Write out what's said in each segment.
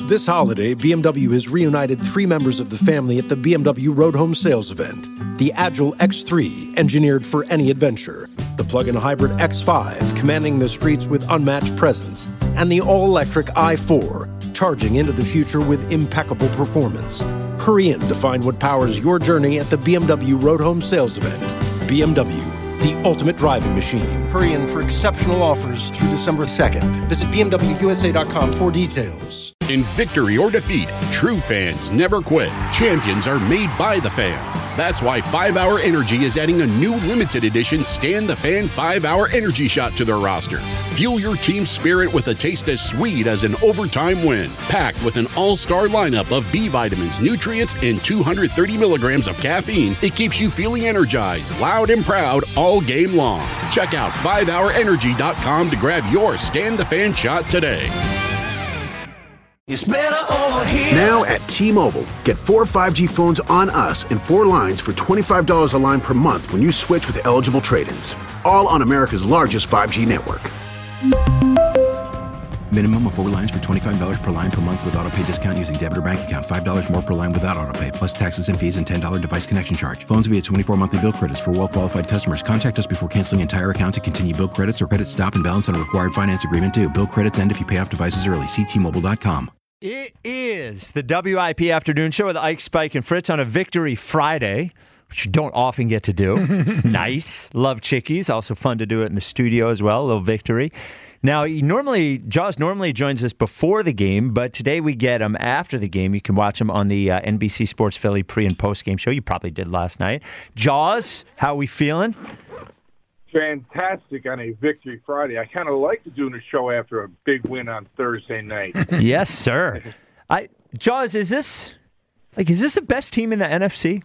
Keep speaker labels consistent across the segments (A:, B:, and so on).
A: This holiday, BMW has reunited 3 members of the family at the BMW Road Home Sales event. The Agile X3, engineered for any adventure. The plug-in hybrid X5, commanding the streets with unmatched presence. And the all-electric i4, charging into the future with impeccable performance. Hurry in to find what powers your journey at the BMW Road Home Sales event. BMW, the ultimate driving machine. Hurry in for exceptional offers through December 2nd. Visit BMWUSA.com for details.
B: In victory or defeat, true fans never quit. Champions are made by the fans. That's why 5-Hour Energy is adding a new limited edition Stand the Fan 5-Hour Energy Shot to their roster. Fuel your team's spirit with a taste as sweet as an overtime win. Packed with an all-star lineup of B vitamins, nutrients, and 230 milligrams of caffeine, it keeps you feeling energized, loud, and proud all game long. Check out 5hourenergy.com to grab your Stand the Fan shot today.
C: It's better over here.
D: Now at T-Mobile, get 4 5G phones on us and 4 lines for $25 a line per month when you switch with eligible trade-ins. All on America's largest 5G network.
E: Minimum of 4 lines for $25 per line per month with autopay discount using debit or bank account. $5 more per line without autopay, plus taxes and fees and $10 device connection charge. Phones via 24 monthly bill credits for well-qualified customers. Contact us before canceling entire account to continue bill credits or credit stop and balance on a required finance agreement due. Bill credits end if you pay off devices early. See T-Mobile.com.
F: It is the WIP Afternoon Show with Ike, Spike, and Fritz on a Victory Friday, which you don't often get to do. Nice. Love Chickies. Also fun to do it in the studio as well. A little victory. Now, Jaws normally joins us before the game, but today we get him after the game. You can watch him on the NBC Sports Philly pre- and post-game show. You probably did last night. Jaws, how we feeling?
G: Fantastic on a Victory Friday. I kind of like to doing a show after a big win on Thursday night.
F: Yes, sir. Jaws, is this the best team in the NFC?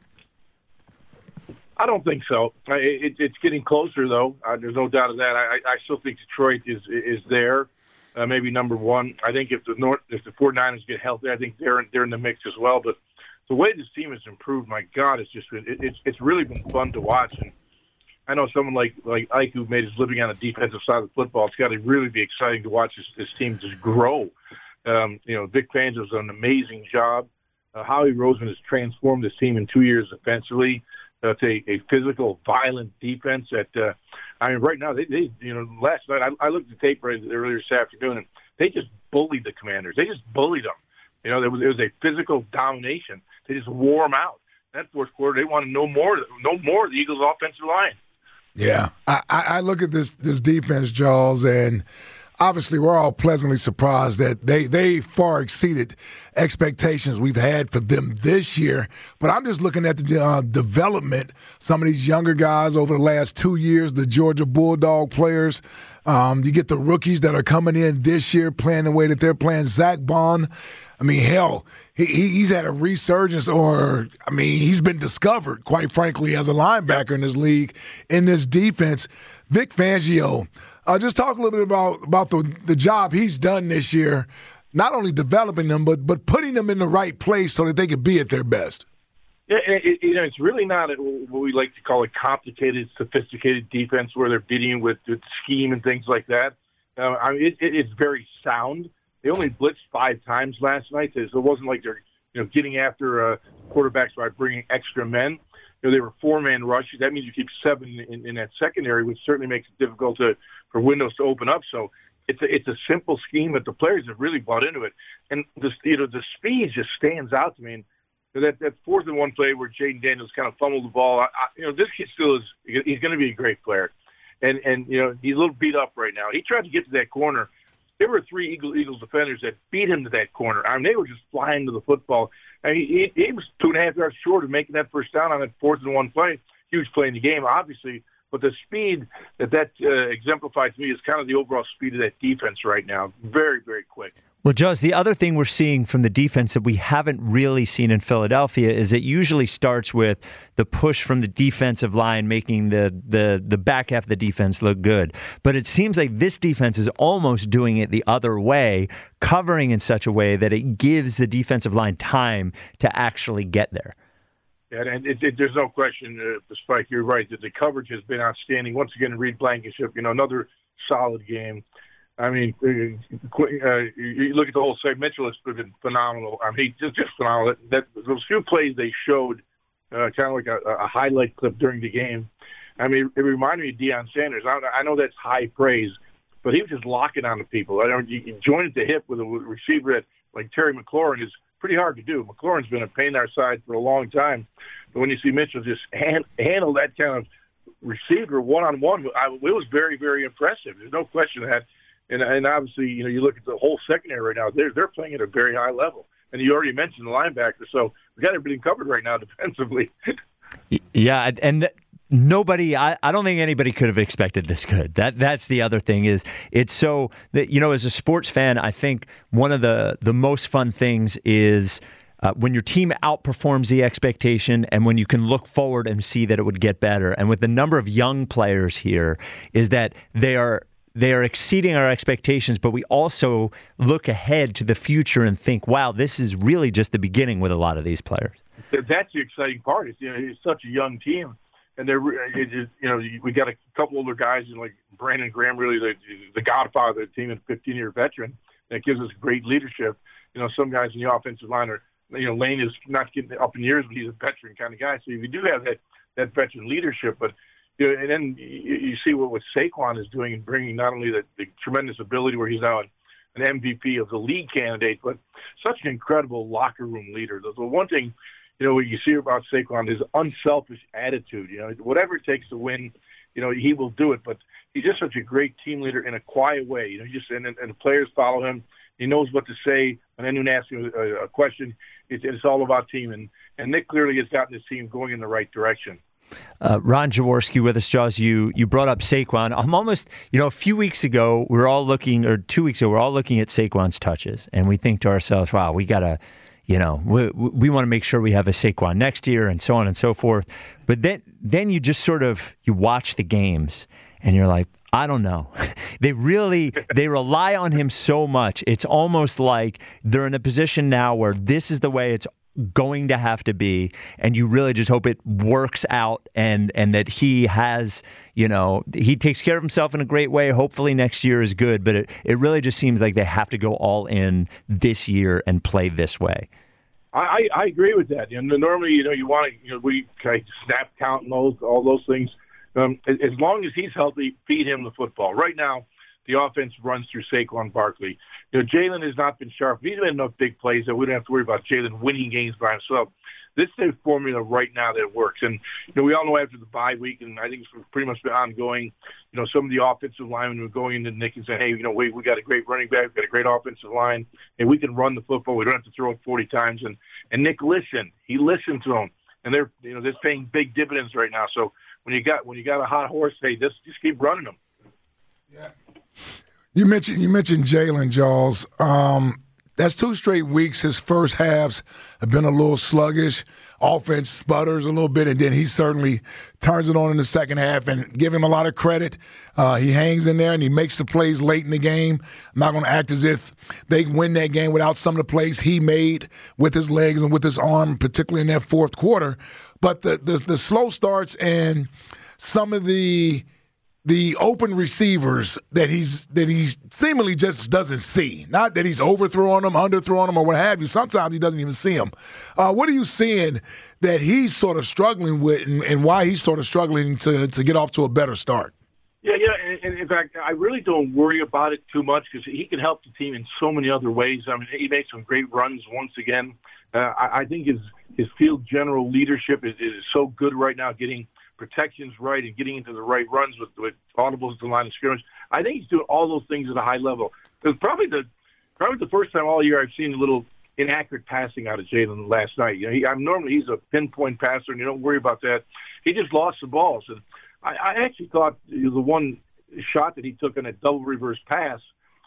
G: I don't think so. It's getting closer, though. There's no doubt of that. I still think Detroit is there, maybe number one. I think if the 49ers get healthy, I think they're in the mix as well. But the way this team has improved, my God, it's really been fun to watch. And I know someone like Ike, who made his living on the defensive side of football, it's got to really be exciting to watch this team just grow. Vic Fangio's done an amazing job. Howie Roseman has transformed this team in 2 years offensively. It's a physical, violent defense that, right now, they last night, I looked at the tape earlier this afternoon, and they just bullied the Commanders. They just bullied them. It was a physical domination. They just wore them out. That fourth quarter, they want to know more of the Eagles' offensive line.
H: Yeah, I look at this defense, Jaws, and obviously we're all pleasantly surprised that they far exceeded expectations we've had for them this year. But I'm just looking at the development, some of these younger guys over the last 2 years, the Georgia Bulldog players. You get the rookies that are coming in this year playing the way that they're playing. Zach Bond, hell, he's had a resurgence, he's been discovered, quite frankly, as a linebacker in this league, in this defense. Vic Fangio, just talk a little bit about the job he's done this year, not only developing them, but putting them in the right place so that they can be at their best.
G: Yeah, it's really not what we like to call a complicated, sophisticated defense where they're beating you with scheme and things like that. It's very sound. They only blitzed 5 times last night, so it wasn't like they're getting after quarterbacks by bringing extra men. They were 4-man rushes. That means you keep 7 in that secondary, which certainly makes it difficult for windows to open up. So it's a simple scheme that the players have really bought into it. And the speed just stands out to me. And that 4th and 1 play where Jaden Daniels kind of fumbled the ball. This kid he's going to be a great player. And he's a little beat up right now. He tried to get to that corner. There were 3 Eagles defenders that beat him to that corner. They were just flying to the football. He was 2.5 yards short of making that first down on that 4th and 1 play. Huge play in the game, obviously. But the speed that exemplifies to me is kind of the overall speed of that defense right now. Very, very quick.
F: Well, Jaws, the other thing we're seeing from the defense that we haven't really seen in Philadelphia is it usually starts with the push from the defensive line, making the back half of the defense look good. But it seems like this defense is almost doing it the other way, covering in such a way that it gives the defensive line time to actually get there.
G: Yeah, and there's no question, Spike, you're right, that the coverage has been outstanding. Once again, Reed Blankenship, another solid game. I mean, you look at the whole segment. Mitchell has been phenomenal. I mean, just phenomenal. Those few plays they showed, kind of like a highlight clip during the game. I mean, it reminded me of Deion Sanders. I know that's high praise, but he was just locking on to people. You join at the hip with a receiver like Terry McLaurin is pretty hard to do. McLaurin's been a pain in our side for a long time, but when you see Mitchell just handle that kind of receiver one-on-one, it was very, very impressive. There's no question of that. And obviously, you look at the whole secondary right now, they're playing at a very high level. And you already mentioned the linebacker, so we got everything covered right now defensively.
F: Yeah, and nobody, I don't think anybody could have expected this good. That's the other thing is it's so that, as a sports fan, I think one of the most fun things is when your team outperforms the expectation and when you can look forward and see that it would get better. And with the number of young players here is that they are exceeding our expectations, but we also look ahead to the future and think, wow, this is really just the beginning with a lot of these players.
G: That's the exciting part. It's such a young team. And we got a couple older guys, like Brandon Graham, really the godfather of the team, and 15-year veteran. That gives us great leadership. Some guys in the offensive line are, Lane is not getting up in years, but he's a veteran kind of guy. So you do have that veteran leadership. But and then you see what Saquon is doing and bringing not only the tremendous ability where he's now an MVP of the league candidate, but such an incredible locker room leader. The one thing, what you see about Saquon is unselfish attitude. Whatever it takes to win, he will do it. But he's just such a great team leader in a quiet way. And the players follow him. He knows what to say. When anyone asks him a question, it's all about team. And Nick clearly has gotten his team going in the right direction.
F: Ron Jaworski with us, Jaws. You brought up Saquon. I'm almost, a few weeks ago, 2 weeks ago, we're all looking at Saquon's touches, and we think to ourselves, wow, we got to, we want to make sure we have a Saquon next year and so on and so forth. But then you just you watch the games, and you're like, I don't know. They rely on him so much. It's almost like they're in a position now where this is the way it's going to have to be, and you really just hope it works out and that he has, he takes care of himself in a great way. Hopefully next year is good, but it really just seems like they have to go all in this year and play this way.
G: I agree with that. Normally, you want to, we snap count and all those things. As long as he's healthy, feed him the football. Right now, the offense runs through Saquon Barkley. Jalen has not been sharp. He's made enough big plays that we don't have to worry about Jalen winning games by himself. This is a formula right now that works. And, we all know after the bye week, and I think it's pretty much been ongoing, some of the offensive linemen were going into Nick and saying, hey, we got a great running back, we got a great offensive line, and we can run the football. We don't have to throw it 40 times. And Nick listened. He listened to them. And they're paying big dividends right now. So when you got a hot horse, hey, just keep running them.
H: Yeah. You mentioned Jalen, Jaws. That's 2 straight weeks. His first halves have been a little sluggish. Offense sputters a little bit, and then he certainly turns it on in the second half. And give him a lot of credit. He hangs in there and he makes the plays late in the game. I'm not going to act as if they win that game without some of the plays he made with his legs and with his arm, particularly in that fourth quarter. But the slow starts and some of the open receivers that he seemingly just doesn't see. Not that he's overthrowing them, underthrowing them, or what have you. Sometimes he doesn't even see them. What are you seeing that he's sort of struggling with, and why he's sort of struggling to get off to a better start?
G: Yeah. And in fact, I really don't worry about it too much because he can help the team in so many other ways. I mean, he makes some great runs once again. I think his field general leadership is so good right now, getting protections right and getting into the right runs with audibles at the line of scrimmage. I think he's doing all those things at a high level. It was probably the first time all year I've seen a little inaccurate passing out of Jalen last night. Normally he's a pinpoint passer, and you don't worry about that. He just lost the balls. And I actually thought the one shot that he took on a double reverse pass,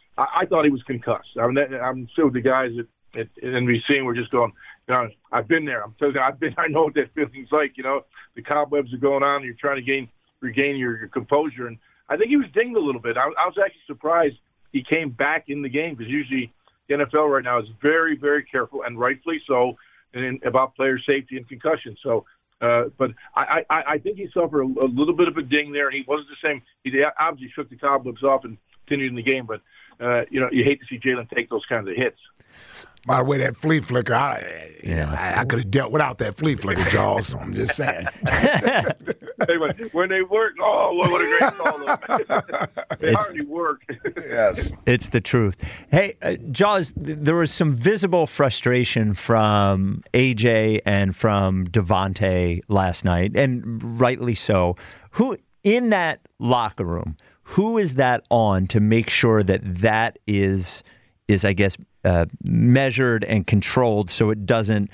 G: I thought he was concussed. I'm sure the guys at NBC were just going, I've been there. I'm telling you, I know what that feeling's like. The cobwebs are going on, and you're trying to regain your composure. And I think he was dinged a little bit. I was actually surprised he came back in the game because usually the NFL right now is very, very careful, and rightfully so, about player safety and concussion. So, but I think he suffered a little bit of a ding there, and he wasn't the same. He obviously shook the cobwebs off and continued in the game. But you hate to see Jalen take those kinds of hits.
H: By the way, that flea flicker, I could have dealt without that flea flicker, Jaws. So I'm just saying.
G: When they work, what a great call. They already work.
H: Yes.
F: It's the truth. Hey, Jaws, there was some visible frustration from AJ and from Devontae last night, and rightly so. Who in that locker room, who is that on to make sure that is I guess, measured and controlled so it doesn't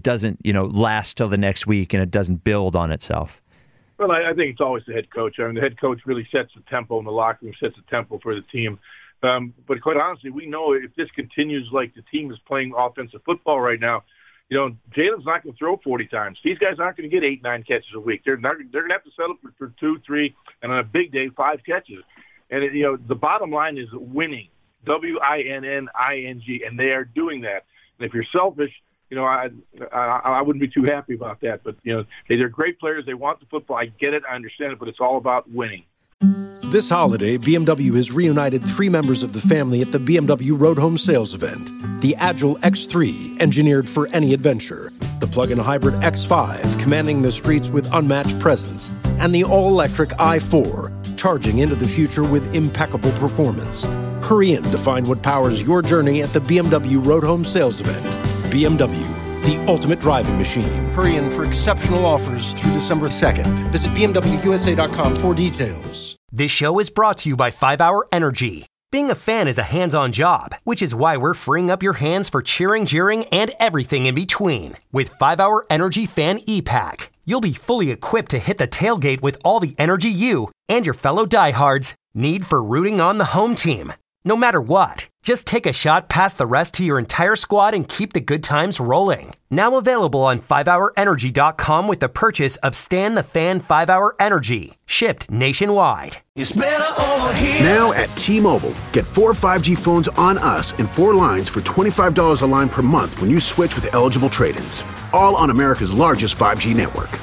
F: last till the next week and it doesn't build on itself?
G: Well, I think it's always the head coach. I mean, the head coach really sets the tempo in the locker room, sets the tempo for the team. But quite honestly, we know if this continues like the team is playing offensive football right now, Jalen's not going to throw 40 times. These guys aren't going to get 8-9 catches a week. They're going to have to settle for 2, 3, and on a big day, 5 catches. And the bottom line is winning. winning, and they are doing that. And if you're selfish, I wouldn't be too happy about that. But they're great players. They want the football. I get it. I understand it. But it's all about winning.
A: This holiday, BMW has reunited 3 members of the family at the BMW Road Home Sales Event. The Agile X3, engineered for any adventure. The plug-in hybrid X5, commanding the streets with unmatched presence. And the all-electric i4, charging into the future with impeccable performance. Hurry in to find what powers your journey at the BMW Road Home Sales Event. BMW, the ultimate driving machine.
I: Hurry in for exceptional offers through December 2nd. Visit BMWUSA.com for details.
J: This show is brought to you by 5 Hour Energy. Being a fan is a hands-on job, which is why we're freeing up your hands for cheering, jeering, and everything in between. With 5 Hour Energy Fan E-Pack, you'll be fully equipped to hit the tailgate with all the energy you and your fellow diehards need for rooting on the home team. No matter what, just take a shot past the rest to your entire squad and keep the good times rolling. Now available on 5hourenergy.com with the purchase of Stan the Fan 5 Hour Energy, shipped nationwide.
C: It's better over here.
D: Now at T-Mobile, get 4 5G phones on us and 4 lines for $25 a line per month when you switch with eligible trade-ins. All on America's largest 5G network.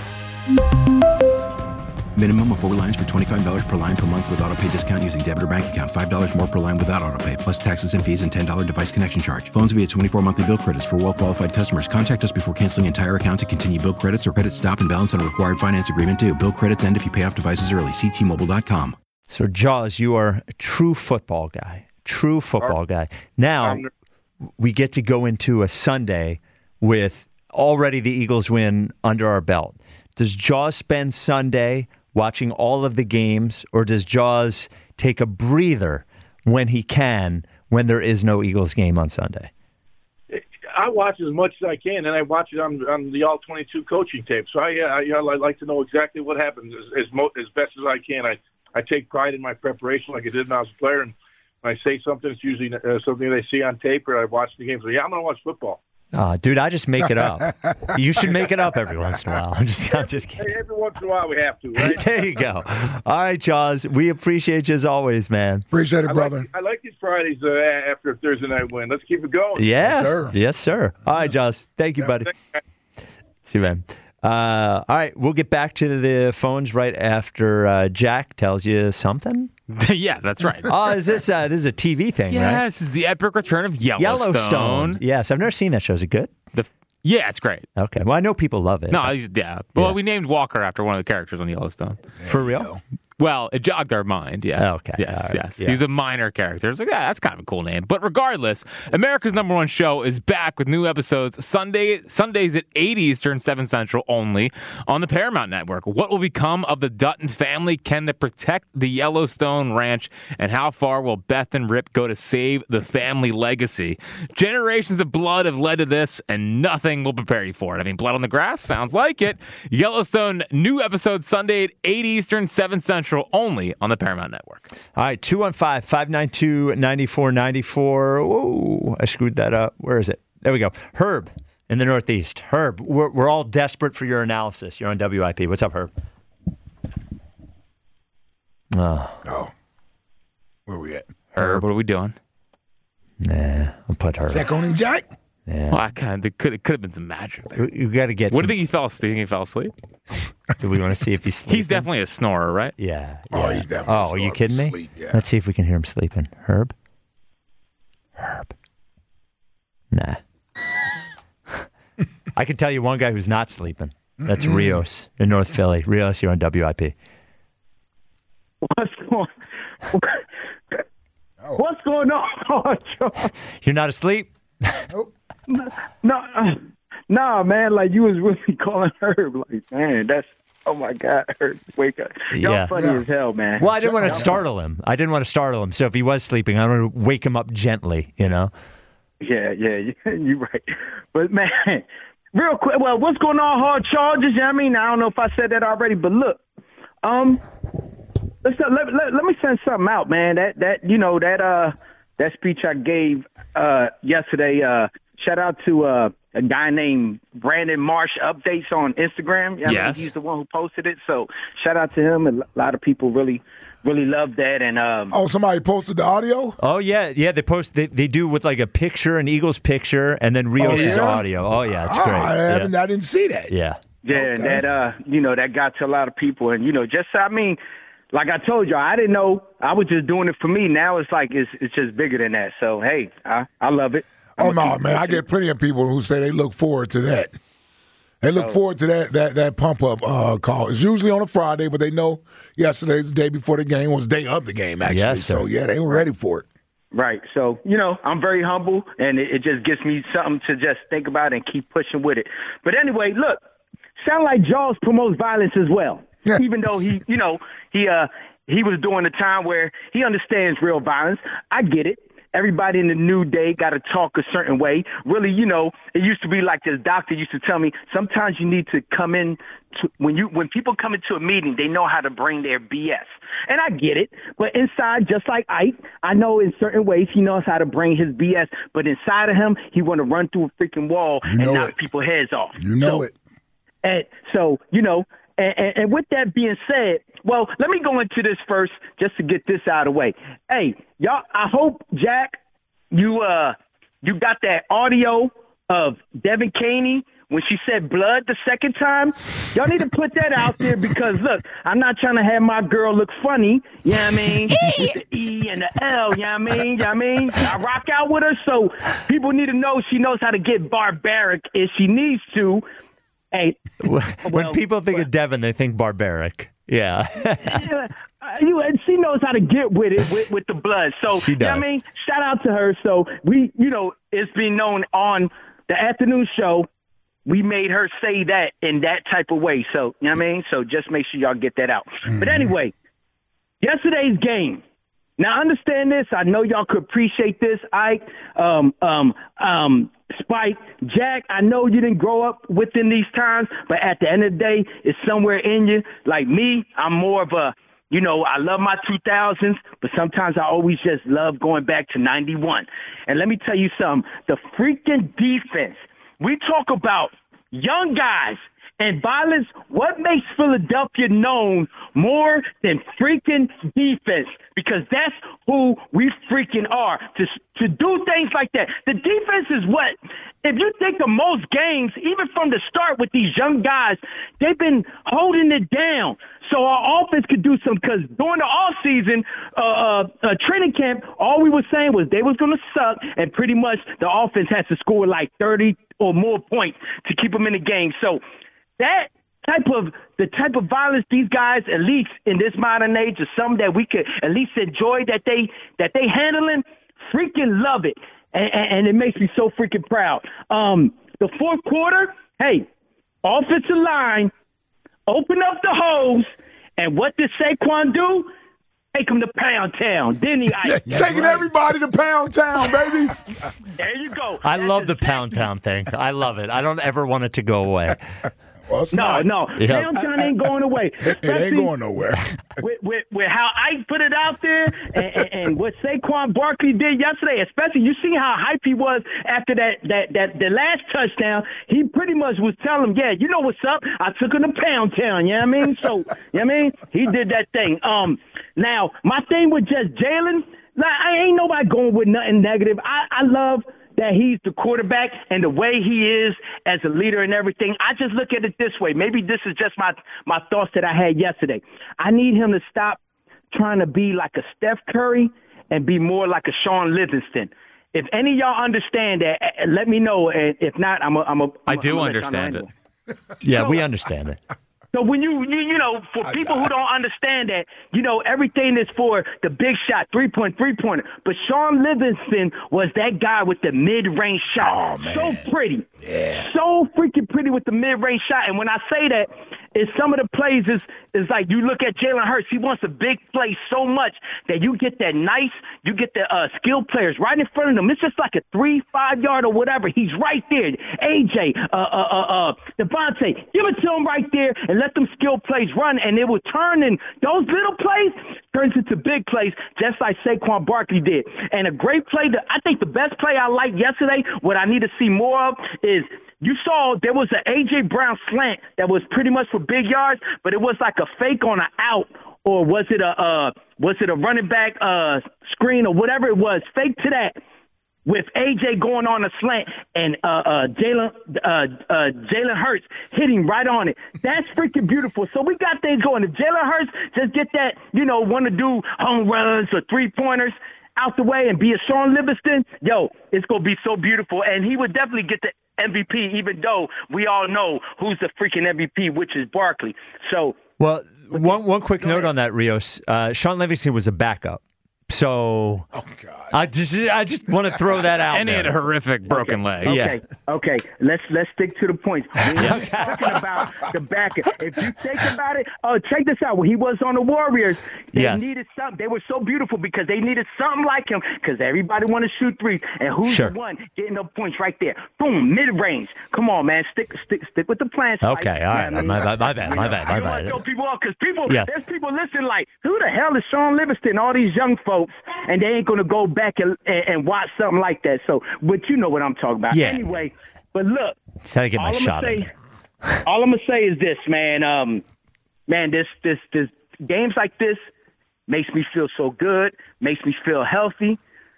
E: Minimum of 4 lines for $25 per line per month with auto pay discount using debit or bank account. $5 more per line without auto pay, plus taxes and fees and $10 device connection charge. Phones via 24 monthly bill credits for well-qualified customers. Contact us before canceling entire account to continue bill credits or credit stop and balance on a required finance agreement due. Bill credits end if you pay off devices early. See T-Mobile.com.
F: So, Jaws, you are a true football guy. True football guy. Now, we get to go into a Sunday with already the Eagles win under our belt. Does Jaws spend Sunday watching all of the games, or does Jaws take a breather when he can, when there is no Eagles game on Sunday?
G: I watch as much as I can, and I watch it on the All-22 coaching tape. So I like to know exactly what happens as best as I can. I take pride in my preparation like I did when I was a player, and when I say something, it's usually something they see on tape, or I watch the game. So, I'm going to watch football.
F: Dude, I just make it up. You should make it up every once in a while. I'm just kidding.
G: Hey, every once in a while we have to, right?
F: There you go. All right, Jaws, we appreciate you as always, man.
H: Appreciate it, brother.
G: I like these Fridays after a Thursday night win. Let's keep it going.
F: Yeah.
H: Yes, sir.
F: Yes, sir. All right, Jaws. Thank you, buddy. See you, man. All right, we'll get back to the phones right after Jack tells you something.
K: Yeah, that's right.
F: This is a TV thing, right?
K: Yeah, this is the epic return of Yellowstone.
F: Yes, I've never seen that show. Is it good?
K: Yeah, it's great.
F: Okay, well, I know people love it.
K: No, yeah. Well, we named Walker after one of the characters on Yellowstone.
F: For real?
K: Well, it jogged our mind, yeah.
F: Okay.
K: Yes,
F: right.
K: yes.
F: Yeah.
K: He's a minor character. It's like, that's kind of a cool name. But regardless, America's #1 show is back with new episodes Sundays at 8 Eastern, 7 Central only on the Paramount Network. What will become of the Dutton family? Can they protect the Yellowstone Ranch? And how far will Beth and Rip go to save the family legacy? Generations of blood have led to this, and nothing will prepare you for it. I mean, blood on the grass? Sounds like it. Yellowstone, new episode Sunday at 8 Eastern, 7 Central. Only on the Paramount Network.
F: All right, 215-592-9494. Whoa, I screwed that up. Where is it? There we go. Herb in the Northeast. Herb, we're all desperate for your analysis. You're on WIP. What's up, Herb?
H: Oh. Where we at?
K: Herb, what are we doing?
F: Nah, I'll put Herb.
H: Check on him, Jack.
F: Yeah.
K: Well, it could have been some magic there.
F: You got to get.
K: What do you think he fell asleep? Do you think he fell asleep?
F: Do we want to see if he's sleeping?
K: He's definitely a snorer, right?
F: Yeah.
H: Oh, he's definitely.
F: Oh, are you kidding me?
H: Sleep, yeah.
F: Let's see if we can hear him sleeping. Herb. Nah. I can tell you one guy who's not sleeping. That's Rios in North Philly. Rios, you're on WIP.
L: What's going on, Charles?
F: You're not asleep?
L: No, man. Like, you was really calling Herb. Like, man, that's, oh my God, Herb, wake up. Y'all funny as hell, man.
F: Well, I didn't want to startle him. So if he was sleeping, I want to wake him up gently, you know?
L: Yeah, you're right. But, man, real quick, well, what's going on, Hard Charges? You know what I mean? I don't know if I said that already, but look, let me send something out, man. That speech I gave yesterday. Shout out to a guy named Brandon Marsh Updates on Instagram. You know,
K: yes,
L: he's the one who posted it. So shout out to him. And a lot of people really loved that. And
H: somebody posted the audio.
F: Oh yeah. They post. They do with like a picture, an Eagles picture, and then Rios' audio. Oh yeah, it's great.
H: I didn't see that.
F: Yeah.
L: Yeah, okay. And that got to a lot of people. And like I told you, I didn't know. I was just doing it for me. Now it's like it's just bigger than that. So, hey, I love it.
H: Oh, no, man. I get plenty of people who say they look forward to that. They look forward to that pump-up call. It's usually on a Friday, but they know yesterday's the day before the game. Was the day of the game, actually.
F: Yes,
H: so, yeah, they were ready for it.
L: Right. So, I'm very humble, and it just gives me something to just think about and keep pushing with it. But anyway, look, sound like Jaws promotes violence as well. Yeah. Even though he was during a time where he understands real violence. I get it. Everybody in the new day got to talk a certain way. Really, it used to be like this doctor used to tell me, sometimes you need to come in when people come into a meeting, they know how to bring their BS. And I get it. But inside, just like Ike, I know in certain ways he knows how to bring his BS. But inside of him, he want to run through a freaking wall and knock people's heads off.
H: You know it.
L: And so, and with that being said, well, let me go into this first just to get this out of the way. Hey, y'all, I hope, Jack, you got that audio of Devin Caney when she said blood the second time. Y'all need to put that out there because, look, I'm not trying to have my girl look funny, you know what I mean, with the E and the L, you know what I mean? I rock out with her, so people need to know she knows how to get barbaric if she needs to. Hey,
F: when people think of Devin, they think barbaric. Yeah.
L: She knows how to get with it with the blood. So,
F: she does.
L: You know what I mean? Shout out to her. So, we, it's been known on the afternoon show, we made her say that in that type of way. So, you know what I mean? So, just make sure y'all get that out. Mm-hmm. But anyway, yesterday's game. Now, understand this. I know y'all could appreciate this. Spike, Jack, I know you didn't grow up within these times, but at the end of the day, it's somewhere in you. Like me, I'm more of a, I love my 2000s, but sometimes I always just love going back to 91. And let me tell you something. The freaking defense, we talk about young guys and violence. What makes Philadelphia known more than freaking defense? Because that's who we freaking are. To do things like that. The defense is what? If you think of most games, even from the start with these young guys, they've been holding it down. So our offense could do some, because during the offseason training camp, all we were saying was they was going to suck, and pretty much the offense has to score like 30 or more points to keep them in the game. So that the type of violence these guys, at least in this modern age, is something that we could at least enjoy that they handling. Freaking love it, and it makes me so freaking proud. The fourth quarter, hey, offensive line, open up the hose, and what did Saquon do? Take him to Pound Town, didn't he?
H: Taking everybody to Pound Town, baby.
L: There you go.
F: I love the Pound Town thing. I love it. I don't ever want it to go away.
H: Well,
L: no. Yep. Pound Town ain't going away.
H: It ain't going nowhere.
L: With how Ike put it out there and what Saquon Barkley did yesterday, especially you see how hype he was after the last touchdown. He pretty much was telling him, yeah, you know what's up. I took him to Pound Town, you know what I mean? So, you know what I mean? He did that thing. Now, my thing with just Jalen, I ain't nobody going with nothing negative. I love that he's the quarterback and the way he is as a leader and everything, I just look at it this way. Maybe this is just my thoughts that I had yesterday. I need him to stop trying to be like a Steph Curry and be more like a Sean Livingston. If any of y'all understand that, let me know. And if not,
K: I do understand it.
F: Yeah, we understand it.
L: So when you know, for people who don't understand that, you know, everything is for the big shot, three-pointer. But Sean Livingston was that guy with the mid-range shot. Oh, man. So pretty. Yeah. So freaking pretty with the mid-range shot. And when I say that, is some of the plays is like you look at Jalen Hurts. He wants a big play so much that you get the skilled players right in front of him. It's just like a 3-5 yard or whatever. He's right there. AJ, Devontae, give it to him right there and let them skilled plays run, and it will turn in those little plays turns into big plays, just like Saquon Barkley did. And a great play, I think the best play I liked yesterday, what I need to see more of is you saw there was an A.J. Brown slant that was pretty much for big yards, but it was like a fake on an out, or was it a running back screen or whatever it was, fake to that, with A.J. going on a slant and Jalen Hurts hitting right on it. That's freaking beautiful. So we got things going. If Jalen Hurts just get that, want to do home runs or three-pointers out the way and be a Sean Livingston, it's going to be so beautiful. And he would definitely get the MVP, even though we all know who's the freaking MVP, which is Barkley. So,
F: well, one quick note on that, Rios. Sean Livingston was a backup. So,
H: oh God.
F: I just want to throw that out.
K: And he had a horrific broken leg.
L: Okay. Let's stick to the points. We're talking about the back. If you think about it, check this out. When he was on the Warriors, they needed something. They were so beautiful because they needed something like him because everybody want to shoot threes. And who's the one getting up points right there? Boom, mid range. Come on, man. Stick with the plan.
F: Okay, all right. My bad.
L: I don't want to throw people off because there's people listening like, who the hell is Sean Livingston? All these young folks, and they ain't going to go back and watch something like that. So, but you know what I'm talking about.
F: Yeah.
L: Anyway, but look,
F: all
L: I'm gonna say is this, man. This games like this makes me feel so good, makes me feel healthy.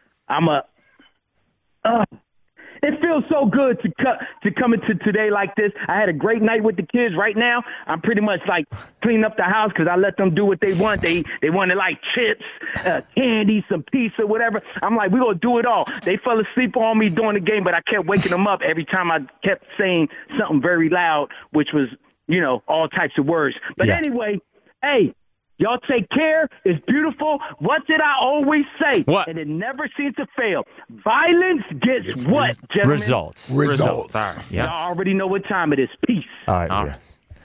L: It feels so good to come into today like this. I had a great night with the kids. Right now, I'm pretty much like cleaning up the house because I let them do what they want. They wanted like chips, candy, some pizza, whatever. I'm like, we're going to do it all. They fell asleep on me during the game, but I kept waking them up every time I kept saying something very loud, which was, all types of words. But anyway, hey, y'all take care. It's beautiful. What did I always say?
K: What?
L: And it never seems to fail. Violence gets what, gentlemen?
F: Results.
K: All right.
L: Y'all already know what time it is. Peace.
F: All right.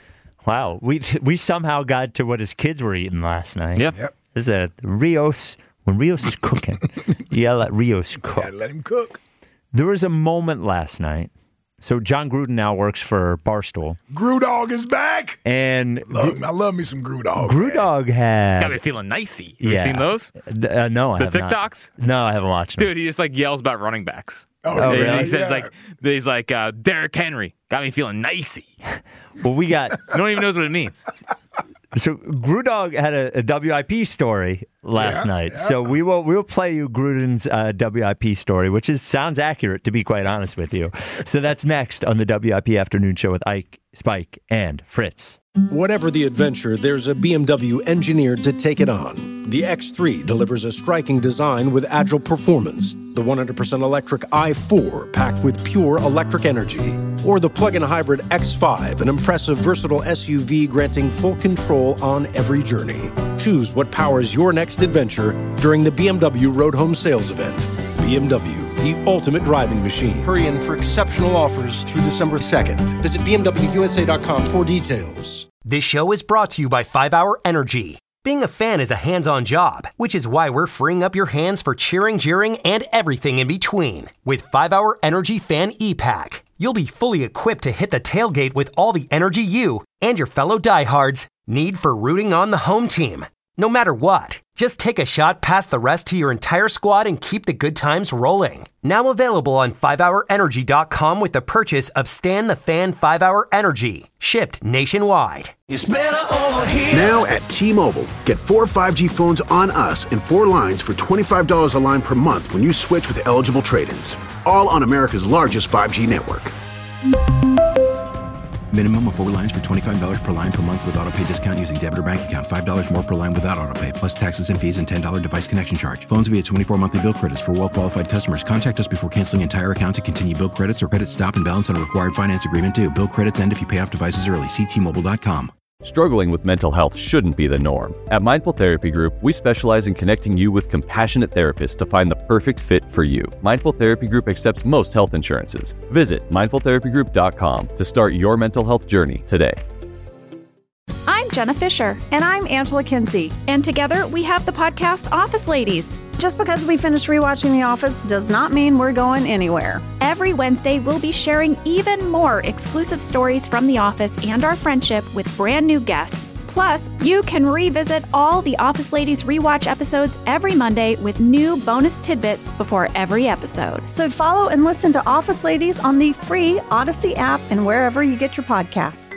F: Wow. We somehow got to what his kids were eating last night.
K: Yep.
F: This is a Rios. When Rios is cooking, you let Rios cook.
H: Gotta let him cook.
F: There was a moment last night. So John Gruden now works for Barstool.
H: Grudog is back.
F: And
H: I love me some Grudog.
F: Grudog had...
K: Got me feeling nicey. Have you seen those?
F: No, I have
K: not. The TikToks?
F: No, I haven't watched them.
K: Dude, he just yells about running backs.
H: Oh, really?
K: He says he's like Derrick Henry. Got me feeling nicey.
F: Well, we got...
K: No one even knows what it means.
F: So Grudog had a WIP story last night.
H: Yeah.
F: So we'll play you Gruden's WIP story, which sounds accurate, to be quite honest with you. So that's next on the WIP Afternoon Show with Ike, Spike, and Fritz.
A: Whatever the adventure, there's a BMW engineered to take it on. The X3 delivers a striking design with agile performance. The 100% electric i4 packed with pure electric energy. Or the plug-in hybrid X5, an impressive, versatile SUV granting full control on every journey. Choose what powers your next adventure during the BMW Road Home Sales Event. BMW, the ultimate driving machine.
I: Hurry in for exceptional offers through December 2nd. Visit BMWUSA.com for details.
J: This show is brought to you by 5 Hour Energy. Being a fan is a hands-on job, which is why we're freeing up your hands for cheering, jeering, and everything in between. With 5 Hour Energy Fan E-Pack, you'll be fully equipped to hit the tailgate with all the energy you and your fellow diehards need for rooting on the home team. no matter what. Just take a shot past the rest to your entire squad and keep the good times rolling. Now available on 5hourenergy.com with the purchase of Stan the Fan 5-Hour Energy. Shipped nationwide.
C: It's better over here.
D: Now at T-Mobile, get 4 5G phones on us and 4 lines for $25 a line per month when you switch with eligible trade-ins. All on America's largest 5G network.
E: Minimum of 4 lines for $25 per line per month with autopay discount using debit or bank account. $5 more per line without autopay, plus taxes and fees and $10 device connection charge. Phones via 24 monthly bill credits for well-qualified customers. Contact us before canceling entire account to continue bill credits or credit stop and balance on a required finance agreement due. Bill credits end if you pay off devices early. See T-Mobile.com.
M: Struggling with mental health shouldn't be the norm. At Mindful Therapy Group, we specialize in connecting you with compassionate therapists to find the perfect fit for you. Mindful Therapy Group accepts most health insurances. Visit mindfultherapygroup.com to start your mental health journey today.
N: I'm Jenna Fisher. And I'm Angela Kinsey. And together we have the podcast Office Ladies.
O: Just because we finished rewatching The Office does not mean we're going anywhere.
N: Every Wednesday, we'll be sharing even more exclusive stories from The Office and our friendship with brand new guests. Plus, you can revisit all the Office Ladies rewatch episodes every Monday with new bonus tidbits before every episode.
O: So follow and listen to Office Ladies on the free Odyssey app and wherever you get your podcasts.